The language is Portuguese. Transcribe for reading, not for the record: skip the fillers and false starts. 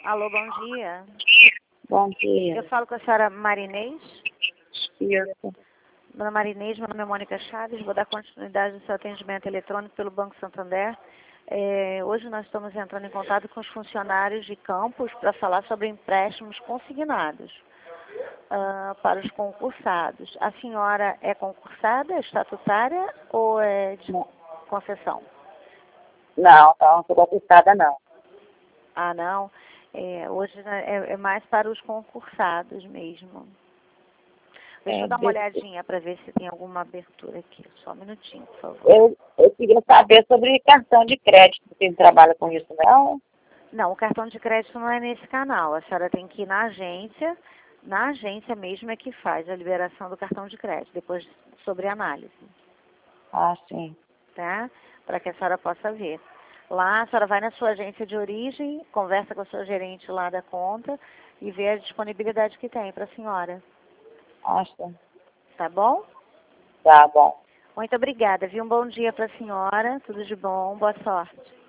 Alô, bom dia. Bom dia. Eu falo com a senhora Marinês. Isso. Dona Marinês, meu nome é Mônica Chaves, vou dar continuidade ao seu atendimento eletrônico pelo Banco Santander. Hoje nós estamos entrando em contato com os funcionários de campus para falar sobre empréstimos consignados para os concursados. A senhora é concursada, estatutária ou é de concessão? Não, não sou conquistada, não. Ah, não. Hoje é mais para os concursados mesmo. Deixa eu dar uma olhadinha para ver se tem alguma abertura aqui. Só um minutinho, por favor. Eu queria saber sobre cartão de crédito. Você trabalha com isso, não? Não, o cartão de crédito não é nesse canal. A senhora tem que ir na agência. Na agência mesmo é que faz a liberação do cartão de crédito, depois sobre análise. Ah, sim. Tá? Para que a senhora possa ver. Lá, a senhora vai na sua agência de origem, conversa com a sua gerente lá da conta e vê a disponibilidade que tem para a senhora. Ah, sim. Tá bom? Tá bom. Muito obrigada, viu? Um bom dia para a senhora. Tudo de bom. Boa sorte.